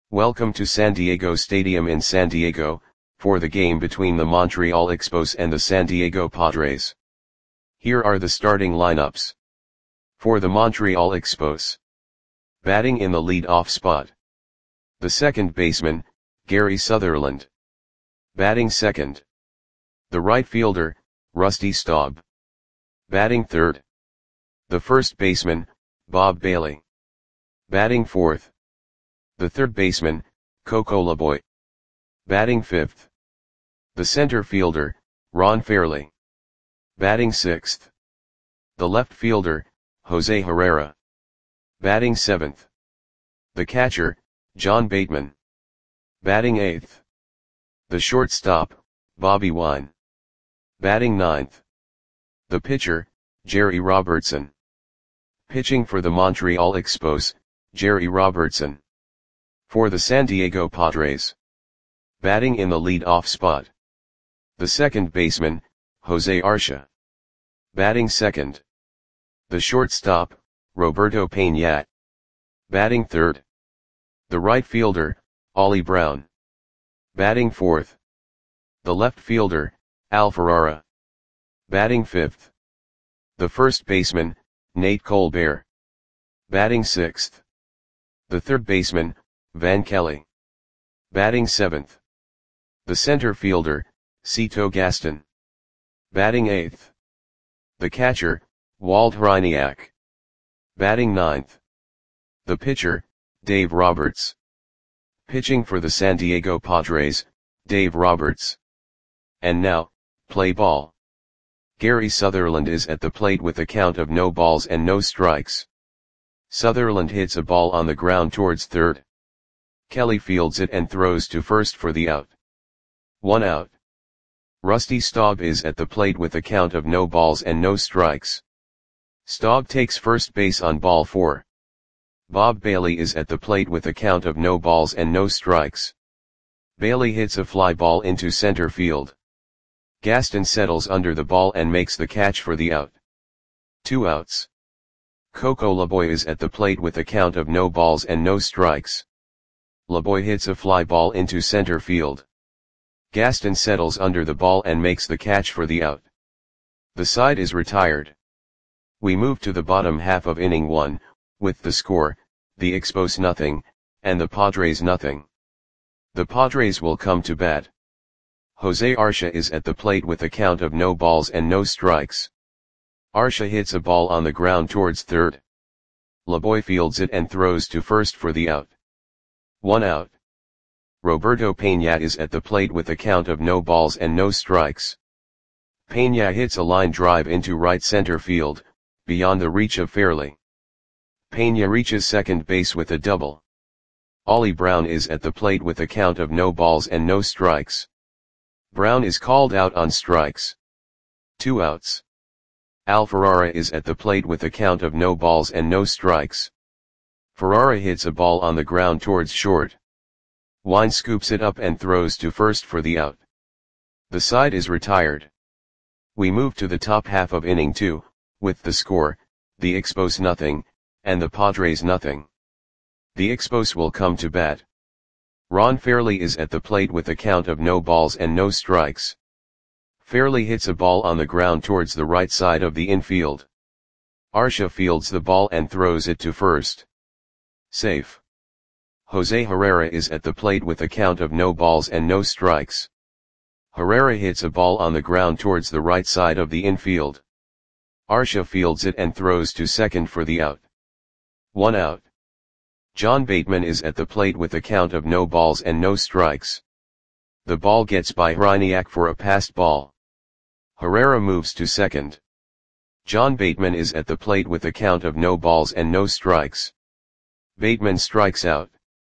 Welcome to San Diego Stadium in San Diego, for the game between the Montreal Expos and the San Diego Padres. Here are the starting lineups. For the Montreal Expos. Batting in the lead-off spot. The second baseman, Gary Sutherland. Batting second. The right fielder, Rusty Staub. Batting third. The first baseman, Bob Bailey. Batting fourth. The third baseman, Coco Laboy. Batting fifth. The center fielder, Ron Fairly. Batting sixth. The left fielder, Jose Herrera. Batting seventh. The catcher, John Bateman. Batting eighth. The shortstop, Bobby Wine. Batting ninth. The pitcher, Jerry Robertson. Pitching for the Montreal Expos, Jerry Robertson. For the San Diego Padres. Batting in the lead-off spot. The second baseman, Jose Arcia. Batting second. The shortstop, Roberto Peña. Batting third. The right fielder, Ollie Brown. Batting fourth. The left fielder, Al Ferrara. Batting fifth. The first baseman, Nate Colbert. Batting sixth. The third baseman, Van Kelly. Batting seventh. The center fielder, Cito Gaston. Batting eighth. The catcher, Walt Hryniak. Batting ninth. The pitcher, Dave Roberts. Pitching for the San Diego Padres, Dave Roberts. And now, play ball. Gary Sutherland is at the plate with a count of no balls and no strikes. Sutherland hits a ball on the ground towards third. Kelly fields it and throws to first for the out. 1 out. Rusty Staub is at the plate with a count of no balls and no strikes. Staub takes first base on ball 4. Bob Bailey is at the plate with a count of no balls and no strikes. Bailey hits a fly ball into center field. Gaston settles under the ball and makes the catch for the out. 2 outs. Coco Laboy is at the plate with a count of no balls and no strikes. Laboy hits a fly ball into center field. Gaston settles under the ball and makes the catch for the out. The side is retired. We move to the bottom half of inning 1, with the score, the Expos nothing, and the Padres nothing. The Padres will come to bat. Jose Arcia is at the plate with a count of no balls and no strikes. Arcia hits a ball on the ground towards third. Laboy fields it and throws to first for the out. 1 out. Roberto Peña is at the plate with a count of no balls and no strikes. Peña hits a line drive into right center field, beyond the reach of Fairly. Peña reaches second base with a double. Ollie Brown is at the plate with a count of no balls and no strikes. Brown is called out on strikes. 2 outs. Al Ferrara is at the plate with a count of no balls and no strikes. Ferrara hits a ball on the ground towards short. Wine scoops it up and throws to first for the out. The side is retired. We move to the top half of inning 2, with the score, the Expos nothing, and the Padres nothing. The Expos will come to bat. Ron Fairly is at the plate with a count of no balls and no strikes. Fairly hits a ball on the ground towards the right side of the infield. Arcia fields the ball and throws it to first. Safe. Jose Herrera is at the plate with a count of no balls and no strikes. Herrera hits a ball on the ground towards the right side of the infield. Arcia fields it and throws to second for the out. 1 out. John Bateman is at the plate with a count of no balls and no strikes. The ball gets by Hryniak for a passed ball. Herrera moves to second. John Bateman is at the plate with a count of no balls and no strikes. Bateman strikes out.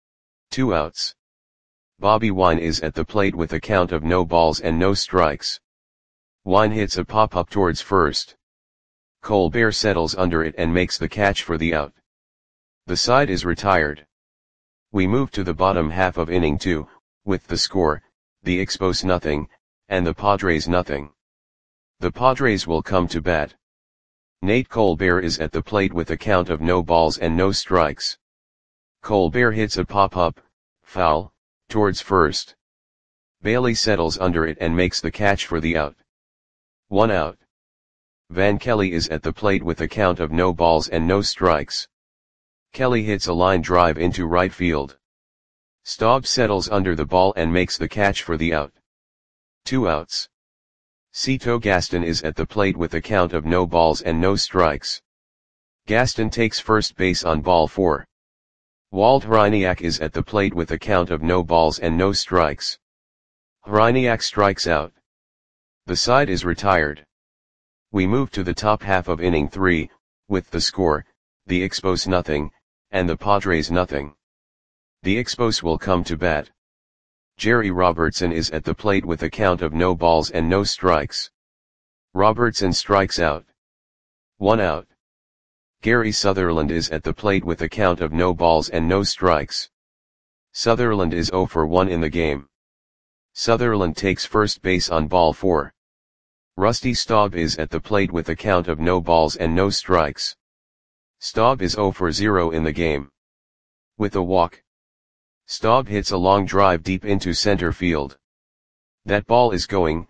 2 outs. Bobby Wine is at the plate with a count of no balls and no strikes. Wine hits a pop-up towards first. Colbert settles under it and makes the catch for the out. The side is retired. We move to the bottom half of inning 2, with the score, the Expos nothing, and the Padres nothing. The Padres will come to bat. Nate Colbert is at the plate with a count of no balls and no strikes. Colbert hits a pop-up, Foul, towards first. Bailey settles under it and makes the catch for the out. 1 out. Van Kelly is at the plate with a count of no balls and no strikes. Kelly hits a line drive into right field. Staub settles under the ball and makes the catch for the out. 2 outs. Cito Gaston is at the plate with a count of no balls and no strikes. Gaston takes first base on ball 4. Walt Hryniak is at the plate with a count of no balls and no strikes. Hryniak strikes out. The side is retired. We move to the top half of inning 3, with the score, the Expos nothing, and the Padres nothing. The Expos will come to bat. Jerry Robertson is at the plate with a count of no balls and no strikes. Robertson strikes out. 1 out. Gary Sutherland is at the plate with a count of no balls and no strikes. Sutherland is 0 for 1 in the game. Sutherland takes first base on ball 4. Rusty Staub is at the plate with a count of no balls and no strikes. Staub is 0 for 0 in the game. With a walk, Staub hits a long drive deep into center field. That ball is gone.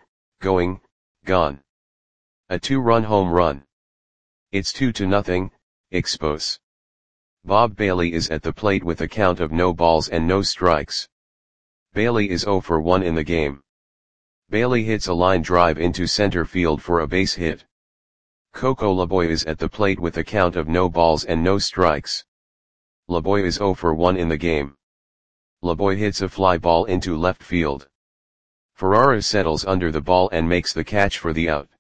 A 2-run home run. It's 2-0, Expos. Bob Bailey is at the plate with a count of no balls and no strikes. Bailey is 0 for 1 in the game. Bailey hits a line drive into center field for a base hit. Coco Laboy is at the plate with a count of no balls and no strikes. Laboy is 0 for 1 in the game. Laboy hits a fly ball into left field. Ferrara settles under the ball and makes the catch for the out.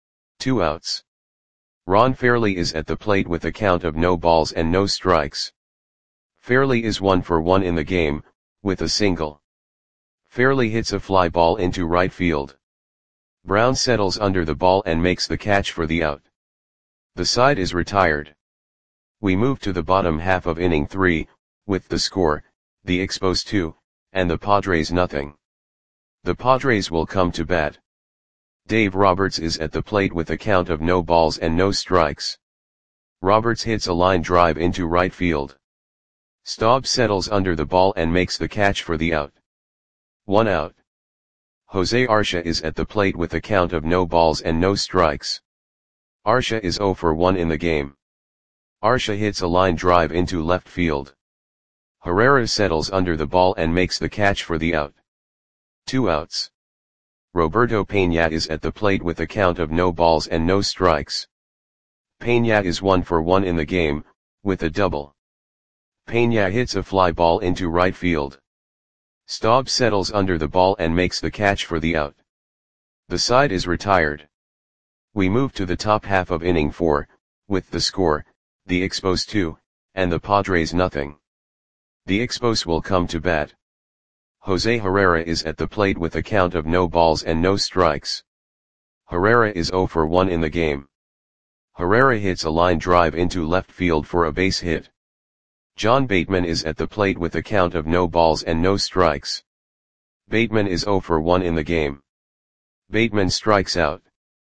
2 outs. Ron Fairley is at the plate with a count of no balls and no strikes. Fairley is 1 for 1 in the game, with a single. Fairley hits a fly ball into right field. Brown settles under the ball and makes the catch for the out. The side is retired. We move to the bottom half of inning 3, with the score, the Expos 2, and the Padres nothing. The Padres will come to bat. Dave Roberts is at the plate with a count of no balls and no strikes. Roberts hits a line drive into right field. Staub settles under the ball and makes the catch for the out. 1 out. Jose Arcia is at the plate with a count of no balls and no strikes. Arcia is 0 for 1 in the game. Arcia hits a line drive into left field. Herrera settles under the ball and makes the catch for the out. 2 outs. Roberto Peña is at the plate with a count of no balls and no strikes. Peña is 1 for 1 in the game, with a double. Peña hits a fly ball into right field. Staub settles under the ball and makes the catch for the out. The side is retired. We move to the top half of inning 4, with the score, the Expos 2, and the Padres nothing. The Expos will come to bat. Jose Herrera is at the plate with a count of no balls and no strikes. Herrera is 0 for 1 in the game. Herrera hits a line drive into left field for a base hit. John Bateman is at the plate with a count of no balls and no strikes. Bateman is 0 for 1 in the game. Bateman strikes out.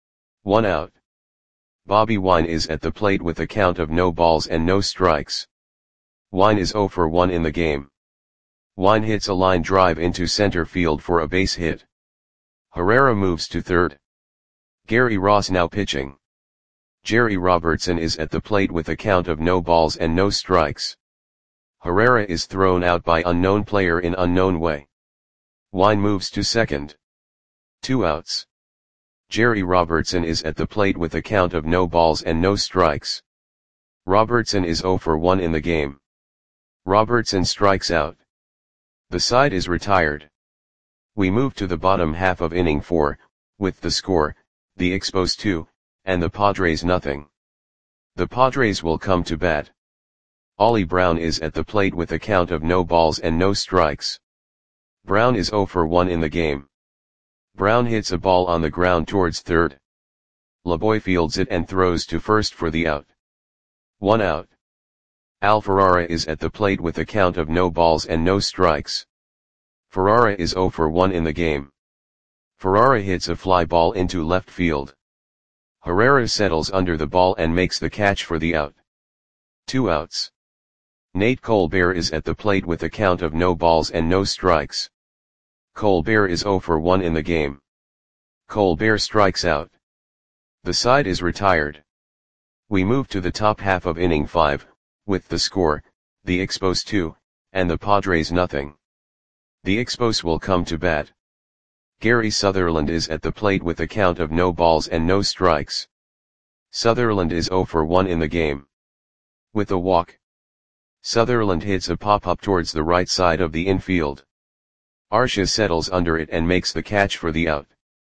1 out. Bobby Wine is at the plate with a count of no balls and no strikes. Wine is 0 for 1 in the game. Wine hits a line drive into center field for a base hit. Herrera moves to third. Gary Ross now pitching. Jerry Robertson is at the plate with a count of no balls and no strikes. Herrera is thrown out by unknown player in unknown way. Wine moves to second. 2 outs. Jerry Robertson is at the plate with a count of no balls and no strikes. Robertson is 0 for 1 in the game. Robertson strikes out. The side is retired. We move to the bottom half of inning 4, with the score, the Expos 2, and the Padres nothing. The Padres will come to bat. Ollie Brown is at the plate with a count of no balls and no strikes. Brown is 0 for 1 in the game. Brown hits a ball on the ground towards third. Laboy fields it and throws to first for the out. 1 out. Al Ferrara is at the plate with a count of no balls and no strikes. Ferrara is 0 for 1 in the game. Ferrara hits a fly ball into left field. Herrera settles under the ball and makes the catch for the out. 2 outs. Nate Colbert is at the plate with a count of no balls and no strikes. Colbert is 0 for 1 in the game. Colbert strikes out. The side is retired. We move to the top half of inning 5, with the score, the Expos 2, and the Padres nothing. The Expos will come to bat. Gary Sutherland is at the plate with a count of no balls and no strikes. Sutherland is 0 for 1 in the game. With a walk, Sutherland hits a pop-up towards the right side of the infield. Arcia settles under it and makes the catch for the out.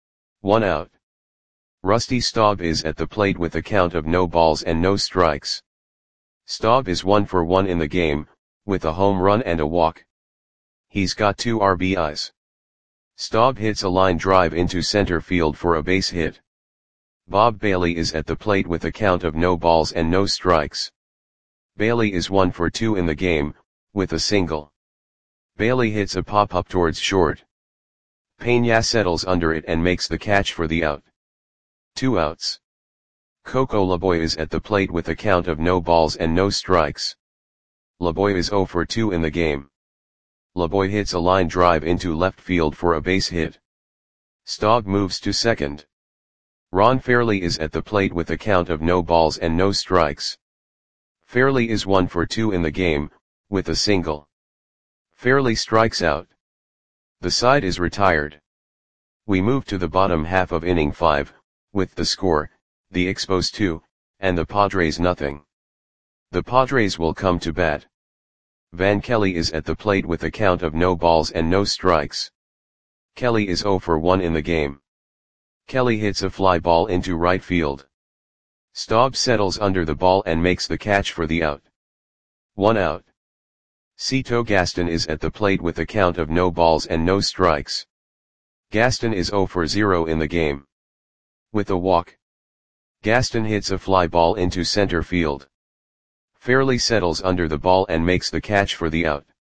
1 out. Rusty Staub is at the plate with a count of no balls and no strikes. Staub is 1 for 1 in the game, with a home run and a walk. He's got 2 RBIs. Staub hits a line drive into center field for a base hit. Bob Bailey is at the plate with a count of no balls and no strikes. Bailey is 1 for 2 in the game, with a single. Bailey hits a pop-up towards short. Peña settles under it and makes the catch for the out. 2 outs. Coco Laboy is at the plate with a count of no balls and no strikes. Laboy is 0 for 2 in the game. Laboy hits a line drive into left field for a base hit. Staub moves to second. Ron Fairley is at the plate with a count of no balls and no strikes. Fairley is 1 for 2 in the game, with a single. Fairley strikes out. The side is retired. We move to the bottom half of inning 5, with the score, the Expos 2, and the Padres nothing. The Padres will come to bat. Van Kelly is at the plate with a count of no balls and no strikes. Kelly is 0 for 1 in the game. Kelly hits a fly ball into right field. Staub settles under the ball and makes the catch for the out. 1 out. Cito Gaston is at the plate with a count of no balls and no strikes. Gaston is 0 for 0 in the game. With a walk, Gaston hits a fly ball into center field. Fairley settles under the ball and makes the catch for the out.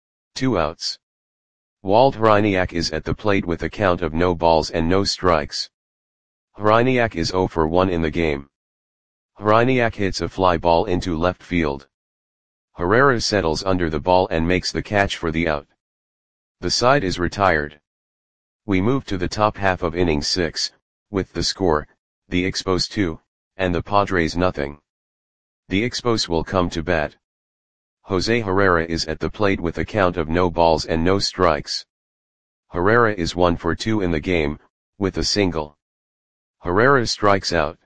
2 outs. Walt Hryniak is at the plate with a count of no balls and no strikes. Hryniak is 0 for 1 in the game. Hryniak hits a fly ball into left field. Herrera settles under the ball and makes the catch for the out. The side is retired. We move to the top half of inning 6, with the score, the Expos 2, and the Padres nothing. The Expos will come to bat. Jose Herrera is at the plate with a count of no balls and no strikes. Herrera is 1 for 2 in the game, with a single. Herrera strikes out.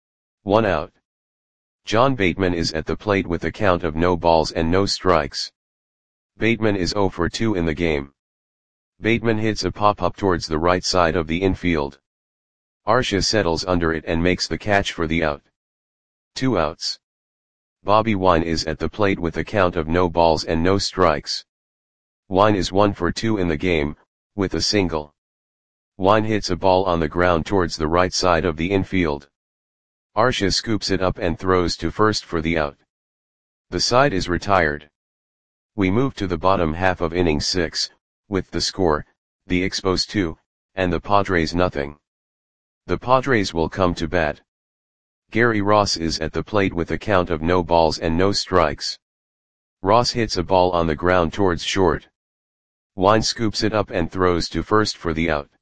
1 out. John Bateman is at the plate with a count of no balls and no strikes. Bateman is 0 for 2 in the game. Bateman hits a pop-up towards the right side of the infield. Arcia settles under it and makes the catch for the out. 2 outs. Bobby Wine is at the plate with a count of no balls and no strikes. Wine is 1 for 2 in the game, with a single. Wine hits a ball on the ground towards the right side of the infield. Arcia scoops it up and throws to first for the out. The side is retired. We move to the bottom half of inning 6, with the score, the Expos 2, and the Padres nothing. The Padres will come to bat. Gary Ross is at the plate with a count of no balls and no strikes. Ross hits a ball on the ground towards short. Wine scoops it up and throws to first for the out.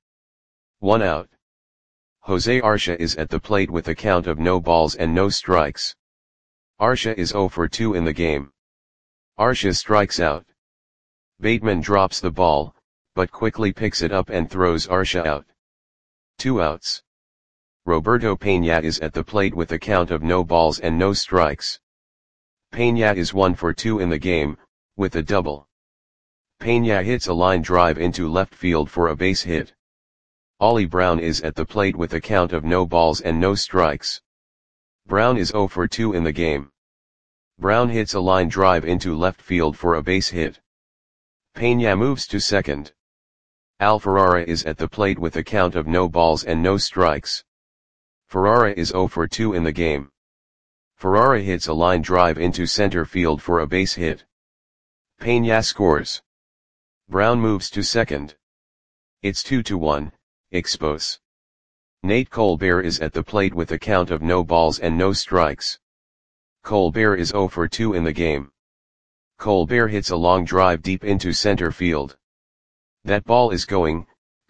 1 out. Jose Arcia is at the plate with a count of no balls and no strikes. Arcia is 0 for 2 in the game. Arcia strikes out. Bateman drops the ball, but quickly picks it up and throws Arcia out. 2 outs. Roberto Peña is at the plate with a count of no balls and no strikes. Peña is 1 for 2 in the game, with a double. Peña hits a line drive into left field for a base hit. Ollie Brown is at the plate with a count of no balls and no strikes. Brown is 0 for 2 in the game. Brown hits a line drive into left field for a base hit. Peña moves to second. Al Ferrara is at the plate with a count of no balls and no strikes. Ferrara is 0 for 2 in the game. Ferrara hits a line drive into center field for a base hit. Peña scores. Brown moves to second. It's 2-1, Expos. Nate Colbert is at the plate with a count of no balls and no strikes. Colbert is 0 for 2 in the game. Colbert hits a long drive deep into center field. That ball is gone.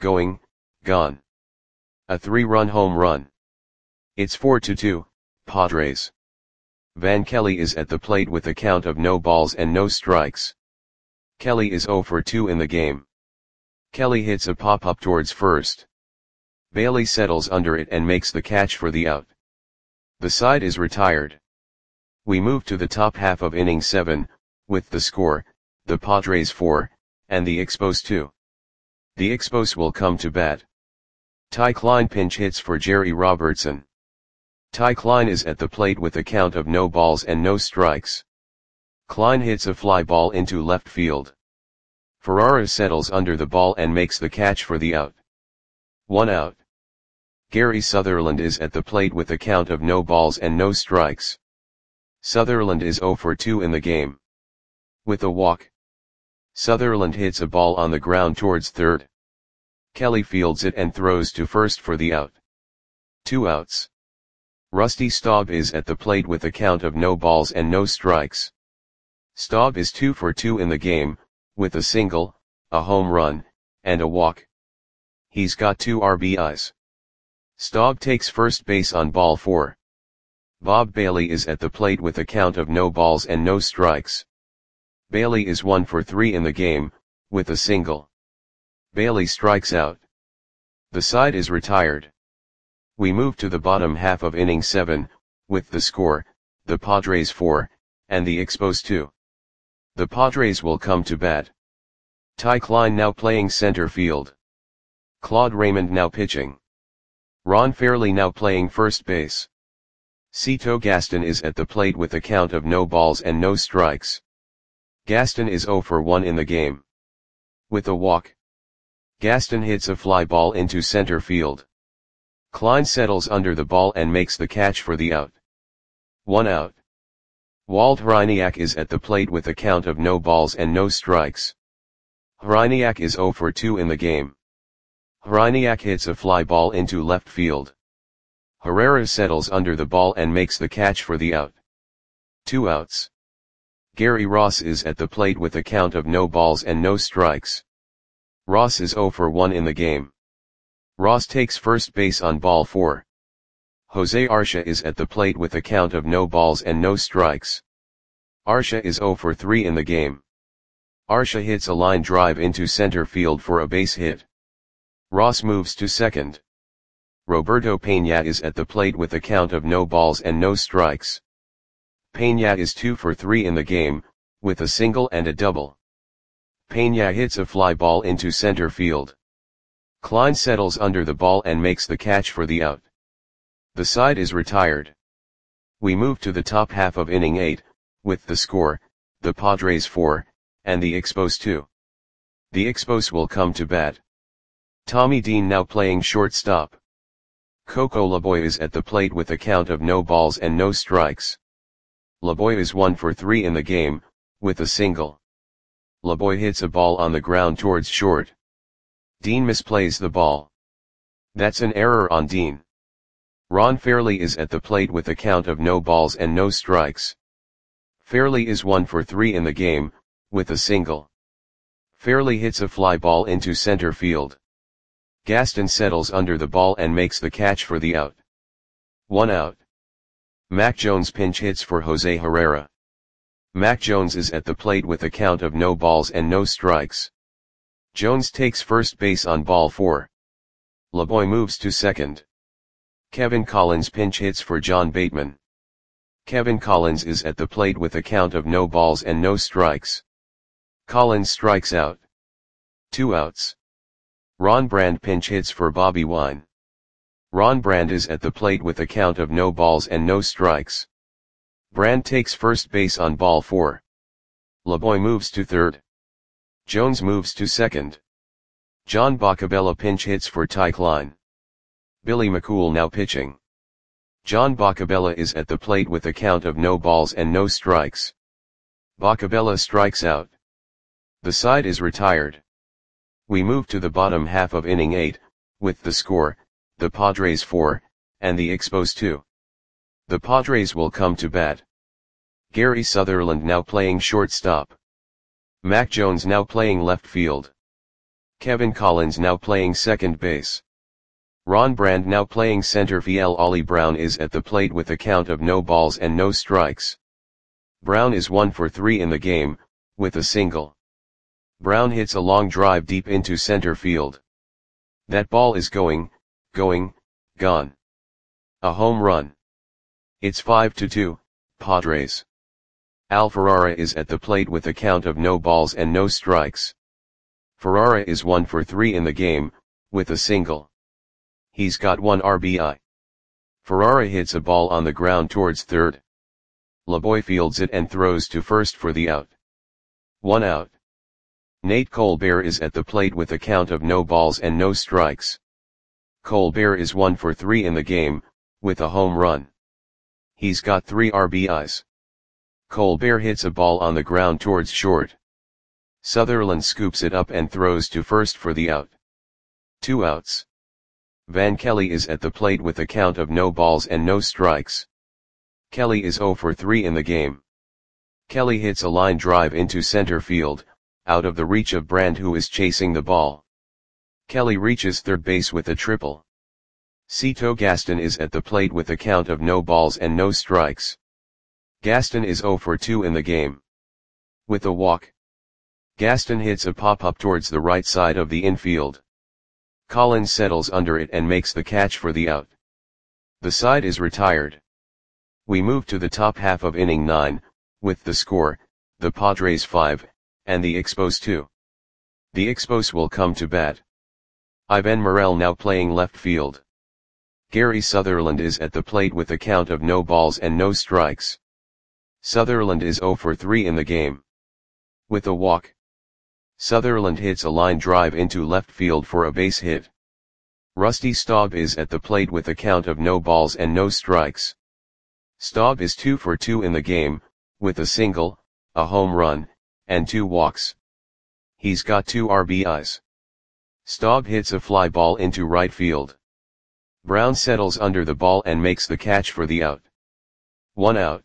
A 3-run home run. It's 4-2, Padres. Van Kelly is at the plate with a count of no balls and no strikes. Kelly is 0 for 2 in the game. Kelly hits a pop-up towards first. Bailey settles under it and makes the catch for the out. The side is retired. We move to the top half of inning 7, with the score, the Padres 4, and the Expos 2. The Expos will come to bat. Ty Klein pinch hits for Jerry Robertson. Ty Klein is at the plate with a count of no balls and no strikes. Klein hits a fly ball into left field. Ferrara settles under the ball and makes the catch for the out. 1 out. Gary Sutherland is at the plate with a count of no balls and no strikes. Sutherland is 0 for 2 in the game. With a walk, Sutherland hits a ball on the ground towards third. Kelly fields it and throws to first for the out. 2 outs. Rusty Staub is at the plate with a count of no balls and no strikes. Staub is 2 for 2 in the game, with a single, a home run, and a walk. He's got 2 RBIs. Staub takes first base on ball 4. Bob Bailey is at the plate with a count of no balls and no strikes. Bailey is 1 for 3 in the game, with a single. Bailey strikes out. The side is retired. We move to the bottom half of inning 7, with the score, the Padres 4, and the Expos 2. The Padres will come to bat. Ty Klein now playing center field. Claude Raymond now pitching. Ron Fairley now playing first base. Cito Gaston is at the plate with a count of no balls and no strikes. Gaston is 0 for 1 in the game. With a walk, Gaston hits a fly ball into center field. Klein settles under the ball and makes the catch for the out. 1 out. Walt Hryniak is at the plate with a count of no balls and no strikes. Hryniak is 0 for 2 in the game. Hryniak hits a fly ball into left field. Herrera settles under the ball and makes the catch for the out. 2 outs. Gary Ross is at the plate with a count of no balls and no strikes. Ross is 0 for 1 in the game. Ross takes first base on ball 4. Jose Arcia is at the plate with a count of no balls and no strikes. Arcia is 0 for 3 in the game. Arcia hits a line drive into center field for a base hit. Ross moves to second. Roberto Peña is at the plate with a count of no balls and no strikes. Peña is 2 for 3 in the game, with a single and a double. Peña hits a fly ball into center field. Klein settles under the ball and makes the catch for the out. The side is retired. We move to the top half of inning 8, with the score, the Padres 4, and the Expos 2. The Expos will come to bat. Tommy Dean now playing shortstop. Coco Laboy is at the plate with a count of no balls and no strikes. Laboy is 1 for 3 in the game, with a single. Laboy hits a ball on the ground towards short. Dean misplays the ball. That's an error on Dean. Ron Fairley is at the plate with a count of no balls and no strikes. Fairley is 1 for 3 in the game, with a single. Fairley hits a fly ball into center field. Gaston settles under the ball and makes the catch for the out. 1 out. Mac Jones pinch hits for Jose Herrera. Mac Jones is at the plate with a count of no balls and no strikes. Jones takes first base on ball 4. Laboy moves to second. Kevin Collins pinch hits for John Bateman. Kevin Collins is at the plate with a count of no balls and no strikes. Collins strikes out. 2 outs. Ron Brand pinch hits for Bobby Wine. Ron Brand is at the plate with a count of no balls and no strikes. Brand takes first base on ball 4. Laboy moves to third. Jones moves to second. John Boccabella pinch hits for Ty Klein. Billy McCool now pitching. John Boccabella is at the plate with a count of no balls and no strikes. Boccabella strikes out. The side is retired. We move to the bottom half of inning 8, with the score, the Padres 4, and the Expos 2. The Padres will come to bat. Gary Sutherland now playing shortstop. Mac Jones now playing left field. Kevin Collins now playing second base. Ron Brand now playing center field. Ollie Brown is at the plate with a count of no balls and no strikes. Brown is 1 for 3 in the game, with a single. Brown hits a long drive deep into center field. That ball is gone. A home run. It's 5-2, Padres. Al Ferrara is at the plate with a count of no balls and no strikes. Ferrara is 1 for 3 in the game, with a single. He's got 1 RBI. Ferrara hits a ball on the ground towards third. LeBoy fields it and throws to first for the out. 1 out. Nate Colbert is at the plate with a count of no balls and no strikes. Colbert is 1 for 3 in the game, with a home run. He's got 3 RBIs. Colbert hits a ball on the ground towards short. Sutherland scoops it up and throws to first for the out. 2 outs. Van Kelly is at the plate with a count of no balls and no strikes. Kelly is 0 for 3 in the game. Kelly hits a line drive into center field, out of the reach of Brand, who is chasing the ball. Kelly reaches third base with a triple. Cito Gaston is at the plate with a count of no balls and no strikes. Gaston is 0 for 2 in the game. With a walk. Gaston hits a pop-up towards the right side of the infield. Collins settles under it and makes the catch for the out. The side is retired. We move to the top half of inning 9, with the score, the Padres 5, and the Expos 2. The Expos will come to bat. Ivan Morel now playing left field. Gary Sutherland is at the plate with a count of no balls and no strikes. Sutherland is 0 for 3 in the game. With a walk. Sutherland hits a line drive into left field for a base hit. Rusty Staub is at the plate with a count of no balls and no strikes. Staub is 2 for 2 in the game, with a single, a home run, and 2 walks. He's got 2 RBIs. Staub hits a fly ball into right field. Brown settles under the ball and makes the catch for the out. 1 out.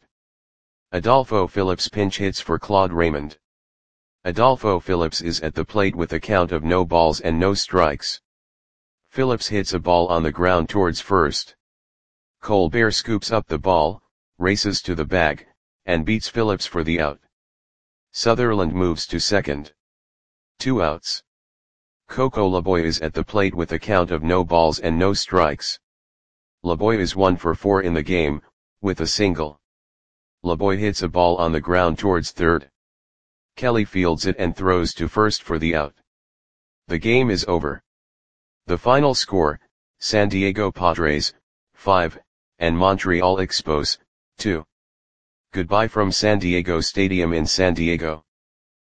Adolfo Phillips pinch hits for Claude Raymond. Adolfo Phillips is at the plate with a count of no balls and no strikes. Phillips hits a ball on the ground towards first. Colbert scoops up the ball, races to the bag, and beats Phillips for the out. Sutherland moves to second. 2 outs. Coco LeBoy is at the plate with a count of no balls and no strikes. LeBoy is 1 for 4 in the game, with a single. LeBoy hits a ball on the ground towards third. Kelly fields it and throws to first for the out. The game is over. The final score, San Diego Padres, 5, and Montreal Expos, 2. Goodbye from San Diego Stadium in San Diego.